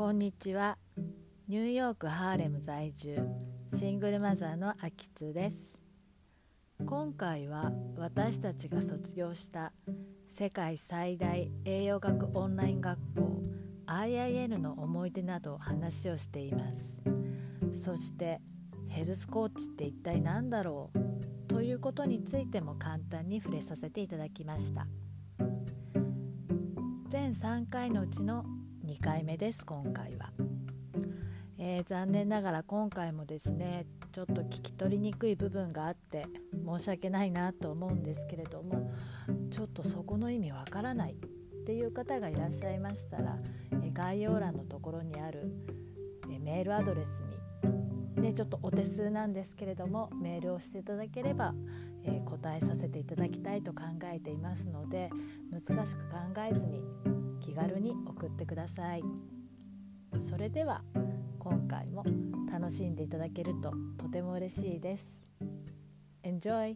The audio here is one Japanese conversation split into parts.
こんにちは。ニューヨークハーレム在住シングルマザーのあきつです。今回は私たちが卒業した世界最大栄養学オンライン学校 IIN の思い出など話をしています。そしてヘルスコーチって一体何だろうということについても簡単に触れさせていただきました。全3回のうちの2回目です。今回は残念ながら今回もですね、ちょっと聞き取りにくい部分があって申し訳ないなと思うんですけれども、ちょっとそこの意味わからないっていう方がいらっしゃいましたら、概要欄のところにあるメールアドレスに、ちょっとお手数なんですけれどもメールをしていただければ、答えさせていただきたいと考えていますので、難しく考えずに気軽に送ってください。それでは今回も楽しんでいただけるととても嬉しいです。Enjoy!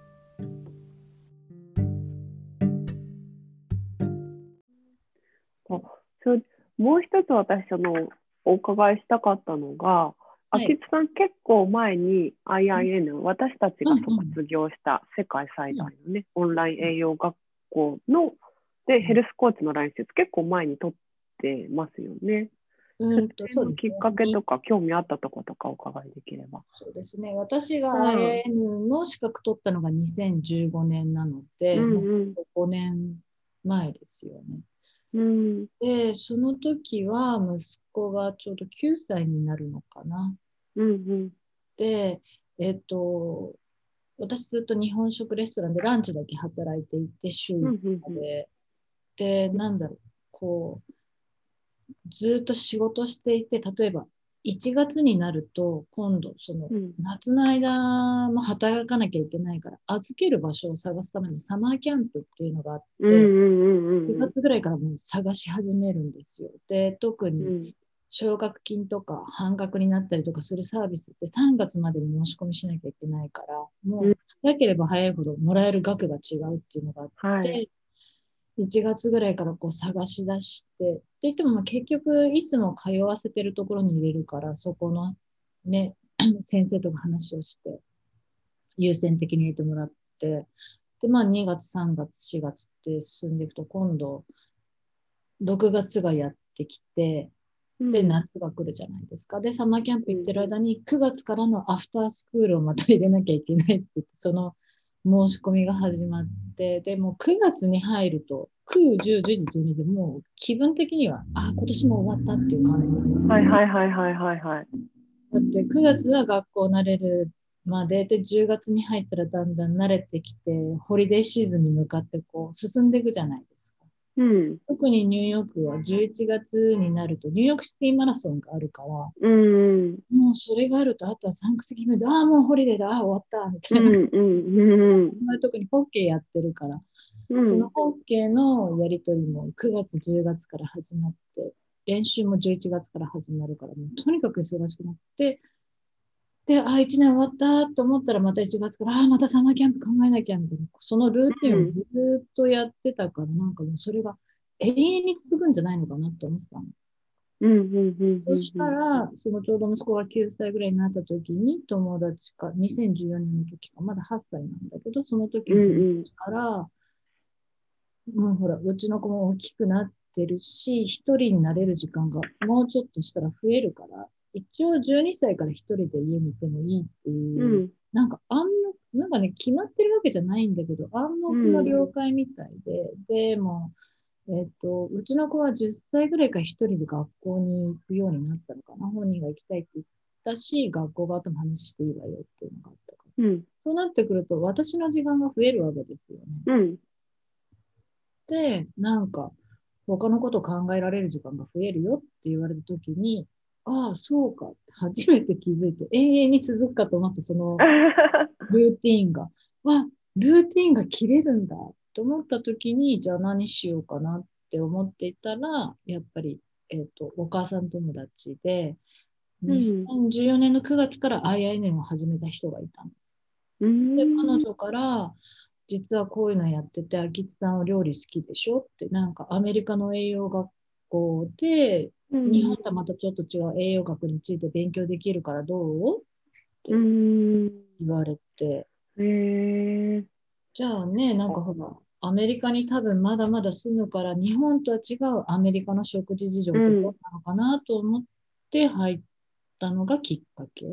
それもう一つ私お伺いしたかったのが、 はい秋津さん結構前に IIN、私たちが卒業した世界最大のね、オンライン栄養学校のでヘルスコーチのライセンス結構前に取ってますよね。そのきっかけとか興味あったところとかお伺いできれば。 そうですね。私が IIN の資格取ったのが2015年なので、もう5年前ですよね。で、その時は息子がちょうど9歳になるのかな。で、私ずっと日本食レストランでランチだけ働いていて、週5日で。で、ずっと仕事していて、例えば1月になると今度夏の間も働かなきゃいけないから預ける場所を探すためのサマーキャンプっていうのがあって、2月ぐらいからもう探し始めるんですよ。で、特に奨学金とか半額になったりとかするサービスって3月までに申し込みしなきゃいけないから、もう早ければ早いほどもらえる額が違うっていうのがあって、1月ぐらいから探し出して、って言っても結局いつも通わせてるところに入れるから、そこのね、先生とか話をして、優先的に入れてもらって、で、2月、3月、4月って進んでいくと、今度、6月がやってきて、で、夏が来るじゃないですか。で、サマーキャンプ行ってる間に、9月からのアフタースクールをまた入れなきゃいけないって言って、その申し込みが始まって、でも9月に入ると、9、10、11、12でもう気分的には、今年も終わったっていう感じなんですよ。だって9月は学校慣れるまで、で、10月に入ったらだんだん慣れてきて、ホリデーシーズンに向かって進んでいくじゃないですか。特にニューヨークは11月になるとニューヨークシティマラソンがあるから、もうそれがあると、あとはサンクスギビングで、もうホリデーだ、終わった、みたいな。特にホッケーやってるから、そのホッケーのやりとりも9月、10月から始まって、練習も11月から始まるから、もうとにかく忙しくなって、で、1年終わったと思ったらまた1月から、またサマーキャンプ考えなきゃみたいな、そのルーティンをずっとやってたから、なんかもうそれが永遠に続くんじゃないのかなって思ってたの。そしたら、ちょうど息子が9歳ぐらいになった時に、友達か、2014年の時か、まだ8歳なんだけど、その時の友達から、もうほら、うちの子も大きくなってるし、一人になれる時間がもうちょっとしたら増えるから、一応12歳から一人で家にいてもいいっていう、なんかね、決まってるわけじゃないんだけど、暗黙の了解みたいで、でも、うちの子は10歳ぐらいから一人で学校に行くようになったのかな。本人が行きたいって言ったし、学校側とも話していいわよっていうのがあったから。そうなってくると、私の時間が増えるわけですよね。で、なんか、他のことを考えられる時間が増えるよって言われたときに、そうかって初めて気づいて、永遠に続くかと思ったそのルーティーンが、ルーティーンが切れるんだと思ったときに、じゃあ何しようかなって思っていたら、やっぱり、お母さん友達で、2014年の9月から IIN を始めた人がいたの。で、彼女から、実はこういうのやってて、秋津さんは料理好きでしょって、なんかアメリカの栄養学校で日本とはまたちょっと違う栄養学について勉強できるからどうって言言われて、 ー、 じゃあね、なんかほら、アメリカに多分まだまだ住むから、日本とは違うアメリカの食事事情ってどうなのかなと思って入ったのがきっかけ。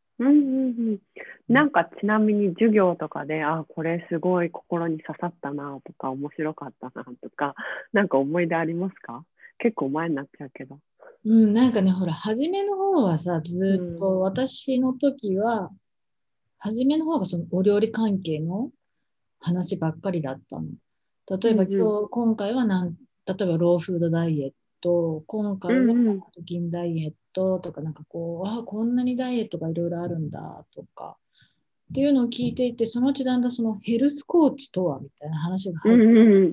なんかちなみに授業とかで、あ、これすごい心に刺さったなとか、面白かったなとか、なんか思い出ありますか？結構前になっちゃうけど。 なんかね、ほら、初めの方はさ、ずっと私の時は、初めの方がそのお料理関係の話ばっかりだったの。例えば今回は例えばローフードダイエット、今回はチキンダイエットとか、なんかこう、こんなにダイエットがいろいろあるんだとか、っていうのを聞いていて、そのうちだんだんそのヘルスコーチとはみたいな話が入って、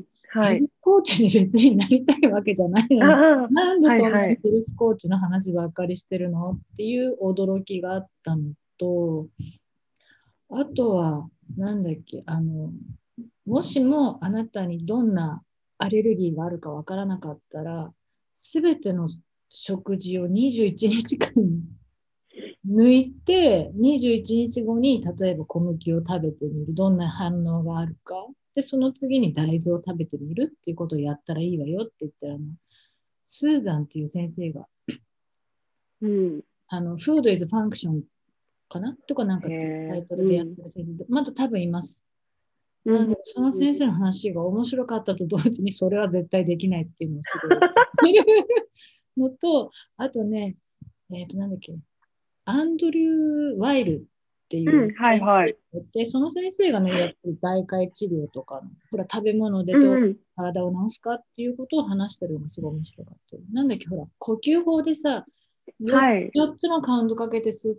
ヘルスコーチに別になりたいわけじゃないのに、なんでそんなにヘルスコーチの話ばっかりしてるのっていう驚きがあったのと、あとは、なんだっけ、もしもあなたにどんなアレルギーがあるかわからなかったら、すべての食事を21日間抜いて、21日後に例えば小麦を食べてみる。どんな反応があるか。で、その次に大豆を食べてみるっていうことをやったらいいわよって言ったら、スーザンっていう先生が、Food is Function かなとかなんかっていうタイトルでやってる先生で、まだ多分います。その先生の話が面白かったと同時に、それは絶対できないっていうのをすごいのと、あとね、なんだっけ、アンドリュー・ワイルっていう先生で、その先生がね、やってる代替治療とか、ほら、食べ物でどう体を治すかっていうことを話してるのがすごい面白かった。なんだっけ、ほら、呼吸法でさ、4つのカウントかけて吸って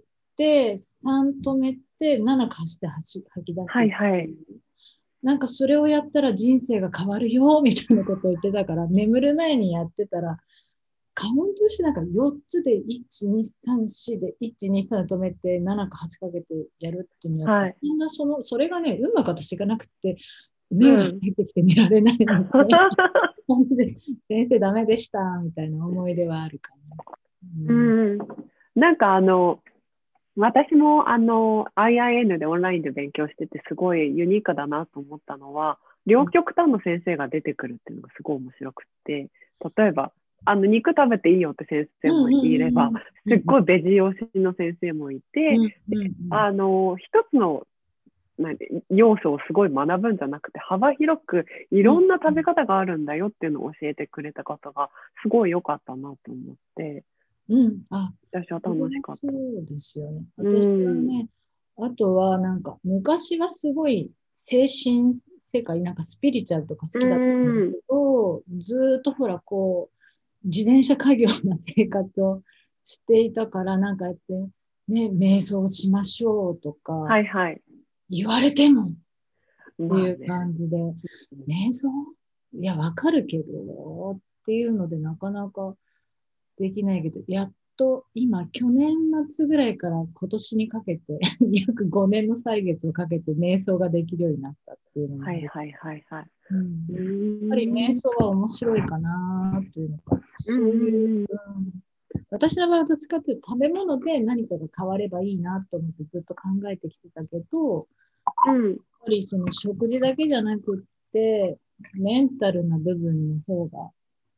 、3止めて、7貸して吐き出す。なんかそれをやったら人生が変わるよ、みたいなことを言ってたから、眠る前にやってたら、カウントしてなんか4つで1、2、3、4で1、2、3止めて7か8かけてやるっていうのをやって、みんなそれがね、うまく私がなくて、目が入ってきて寝られないみたいな感じで、先生ダメでした、みたいな思い出はあるかな。なんか私もIIN でオンラインで勉強しててすごいユニークだなと思ったのは、両極端の先生が出てくるっていうのがすごい面白くて、例えば肉食べていいよって先生もいれば、すっごいベジ推しの先生もいて、一つの要素をすごい学ぶんじゃなくて、幅広くいろんな食べ方があるんだよっていうのを教えてくれたことがすごい良かったなと思って、私は楽しかった。 そうですよね。私はね、あとはなんか昔はすごい精神世界、なんかスピリチュアルとか好きだったんだけど、ずっとほらこう、自転車家業な生活をしていたから、なんかやって、ね、瞑想しましょうとか、言われてもっていう感じで、瞑想いや、わかるけどっていうのでなかなかできないけど、やっと今、去年末ぐらいから今年にかけて、約5年の歳月をかけて瞑想ができるようになったっていうのも、やっぱり瞑想は面白いかなというのか、そういう、私の場合はどっちかというと食べ物で何かが変わればいいなと思ってずっと考えてきてたけど、やっぱりその食事だけじゃなくって、メンタルな部分の方が、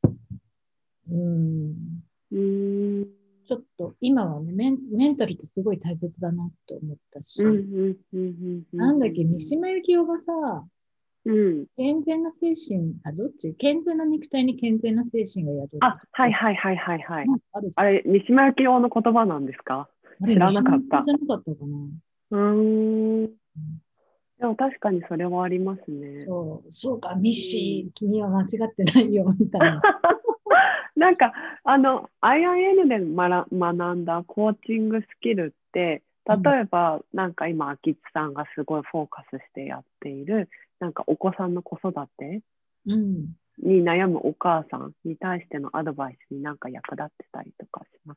ちょっと今はね、メンタルってすごい大切だなと思ったし、なんだっけ、三島由紀夫がさ、健全な精神、どっち健全な肉体に健全な精神が宿る。 あれ、三島由紀夫の言葉なんですか？知らなかった。 じゃなかったかな。 でも確かにそれはありますね。 そうか、ミッシー、君は間違ってないよ、みたいな。 なんか、IIN で学んだコーチングスキルって、例えば、なんか今、秋津さんがすごいフォーカスしてやっている、なんかお子さんの子育てに悩むお母さんに対してのアドバイスになんか役立ってたりとかします？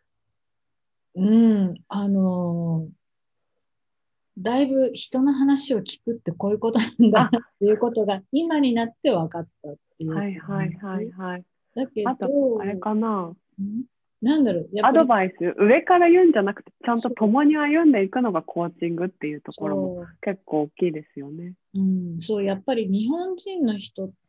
だいぶ人の話を聞くってこういうことなんだなっていうことが今になって分かったっていう。 だけあと、 ど、 あれかな。 なんだろう、やっアぱり、 ドバイス、上から言うんじゃなくて、ちゃんと共に歩んでいくのがコーチングっていうところもそ結構大きいですよね。 う、そう、やっぱり日本人の人って、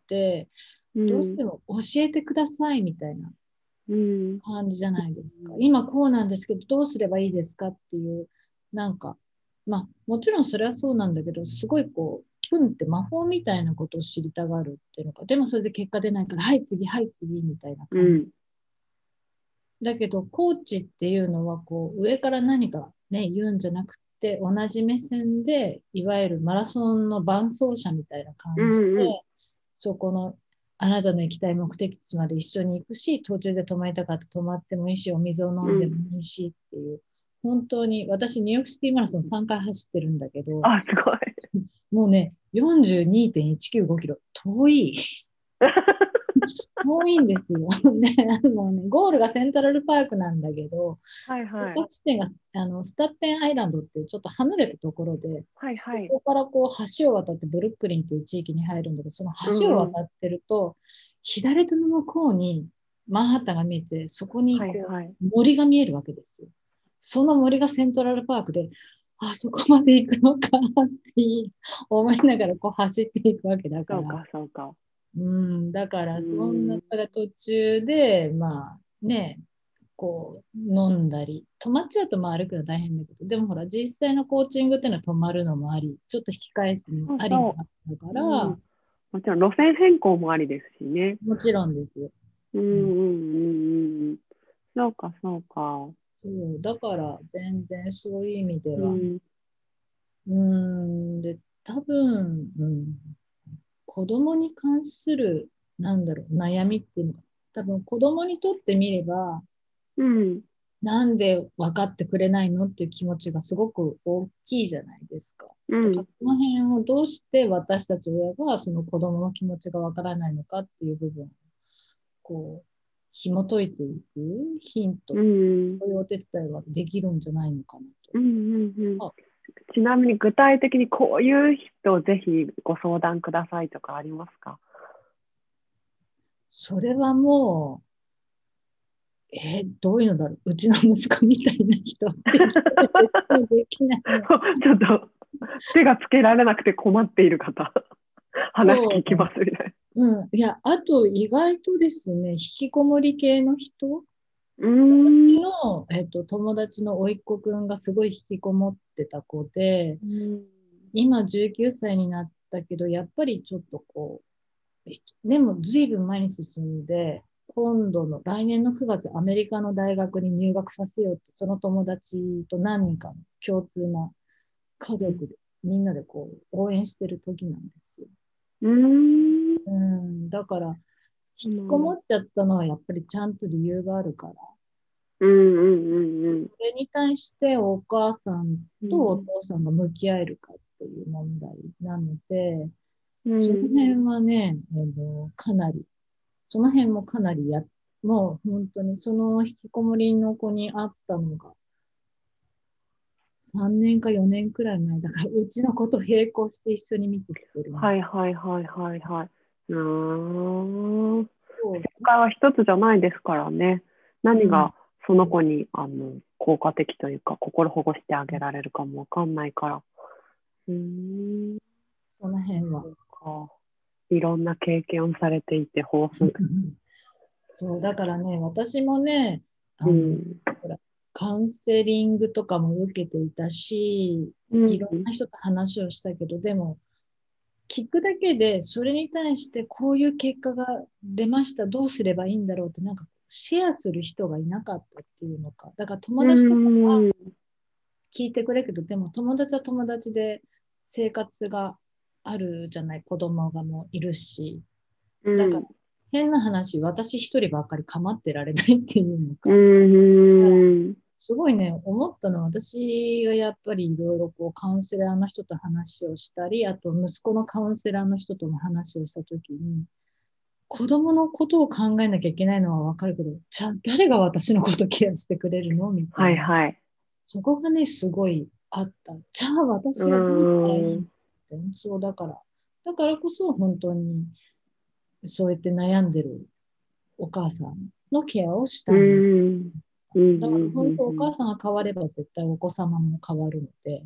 どうしうん。 ても教えてくださいみたいなうん。 感じじゃないですか。今こうなんですけど、どうすればいいですかっていう、なんか、まあ、もちろんそれはそうなんだけど、すごいこう、プンって魔法みたいなことを知りたがるっていうのか、でもそれで結果出ないから、はい次、はい次、みたいな感じ。 うん。 だけど、コーチっていうのは、こう、上から何かね、言うんじゃなくて、同じ目線で、いわゆるマラソンの伴走者みたいなう感じで、 ん。うん。 そこの、あなたの行きたい目的地まで一緒に行くし、途中で止まりたかったら止まってもいいし、お水を飲んでもいいしっていう、本当に、私、ニューヨークシティマラソン3回走ってるんだけど、 あ、すごい。 もうね、42.195キロ、遠い。遠いんですよ。ね、ゴールがセントラルパークなんだけど、 はいはい。 出発地点がスタッテンアイランドっていうちょっと離れたところで、そはいはい。 こからこう橋を渡ってブルックリンっていう地域に入るんだけど、その橋をうんうん。 渡ってると、左手の向こうにマンハッタンが見えて、そこにこはいはい。 う森が見えるわけですよ。その森がセントラルパークで、あそこまで行くのかなって思いながらこう走っていくわけだから。 そうか、そうか。 だかうら、そんな、 ん。 だから途中で、まあね、こう、飲んだり、止まっちゃうとまあ歩くの大変だけど、でもほら、実際のコーチングっていうのは止まるのもあり、ちょっと引き返すのもありもそうそあったかう。うん。 ら、 もちろん路線変更もありですしね。 もちろんですよ。 うんううん、 んうんうん。そうか、そうか。 そうだから全然そういう意味では、 うん。 で、多分、子供に関する、なんだろう、悩みっていうのが、多分子供にとってみれば、 うん。 なんで分かってくれないのっていう気持ちがすごく大きいじゃないですか。だからうん。 その辺をどうして私たち親がその子供の気持ちが分からないのかっていう部分をこう紐解いていくヒント、 うん。 そういうお手伝いはできるんじゃないのかなうんうんうん。 と。 ちなみに具体的にこういう人ぜひご相談くださいとかありますか？ それはもう、どういうのだろう。うちの息子みたいな人って絶対できないの。 ちょっと手がつけられなくて困っている方、話聞きそうだね。 ますみたいいや、あと意外とですね、引きこもり系の人な。ん。 の、友達の甥っ子くんがすごい引きこもってた子で、 うん。 今19歳になったけど、やっぱりちょっとこう、でも随分前に進んで、今度の来年の9月アメリカの大学に入学させようって、その友達と何人かの共通な家族でみんなでこう応援してる時なんですよ。 うん。 だから引うきこもんっちゃったのはやっぱりちゃんと理由があるから、 うんうんうんそれに対してお母さんとおうん。 父さんが向き合えるかっていう問題なので、そのうん。 辺はね、かなり、その辺もかなりもう本当にその引きこもりの子に会ったのが3年か4年くらい前だから、うちの子と並行して一緒に見てきてるんではいはいはいはいはい。正そう、 解は一つじゃないですからね。 うん、 何がその子に効果的というか、心保護してあげられるかもわかんないから。うーん、 その辺は。 そうか。いろんな経験をされていて豊富。 そう、だからね、私もね、 うん。 ほらカウンセリングとかも受けていたし、 うん。 いろんな人と話をしたけど、でも、聞くだけで、それに対してこういう結果が出ました、どうすればいいんだろうって、なんかシェアする人がいなかったっていうのか。だからう友達とかはん。 聞いてくれるけど、でも友達は友達で生活があるじゃない、子供がもういるし。だからうん。 変な話、私一人ばっかり構ってられないっていうのうか。 ん。 すごいね、思ったのは、私がやっぱりいろいろこうカウンセラーの人と話をしたり、あと息子のカウンセラーの人とも話をしたときに、子供のことを考えなきゃいけないのはわかるけど、誰が私のことケアしてくれるのみたいな。 はいはい。 そこがね、すごいあった。じゃあう私はどうしたらいいのっん。 て、そうだからこそ本当にそうやって悩んでるお母さんのケアをしたうい。 ん。 だから本当お母さんが変われば絶対お子様も変わるので。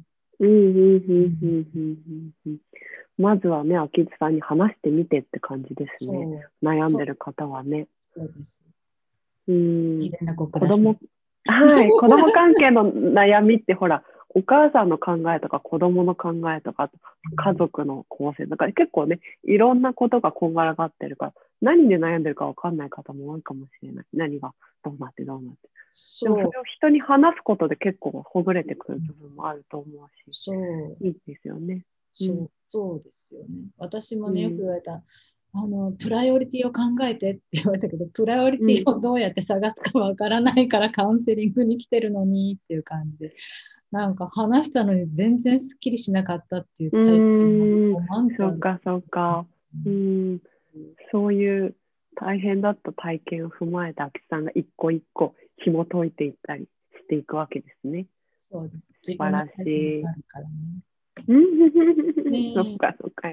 まずはね、秋津さんに話してみてって感じですね。悩んでる方はね。 そうです。 いい連絡をください。 はい、子供関係の悩みってほら、お母さんの考えとか子供の考えとか家族の構成とか結構ね、いろんなことがこんがらがってるから、何で悩んでるか分かんない方も多いかもしれない。何がどうなってどうなって。でもそれを人に話すことで結構ほぐれてくる部分もあると思うし、いいですよね。 そうですよね。私もね、よく言われた、プライオリティを考えてって言われたけど、プライオリティをどうやって探すかわからないからカウンセリングに来てるのにっていう感じで、なんか話したのに全然すっきりしなかったっていうタイプのそうかそうか。そういう大変だった体験を踏まえた秋さんが一個一個紐解いていったりしていくわけですね。 そうです。 素晴らしい。 あるからね。 そっかそっか。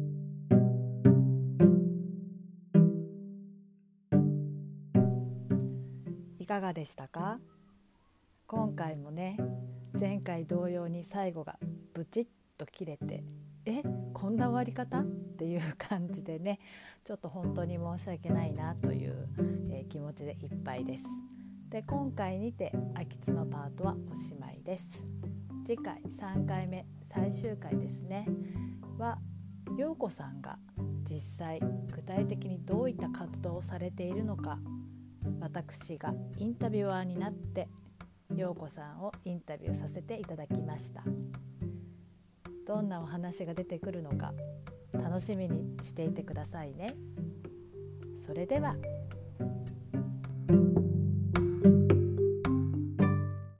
いかがでしたか？今回もね、前回同様に最後がブチッと切れて、こんな終わり方っていう感じでね、ちょっと本当に申し訳ないなという、気持ちでいっぱいです。で、今回にて秋津のパートはおしまいです。次回3回目最終回ですねは、陽子さんが実際具体的にどういった活動をされているのか、私がインタビュアーになって陽子さんをインタビューさせていただきました。どんなお話が出てくるのか楽しみにしていてくださいね。それでは。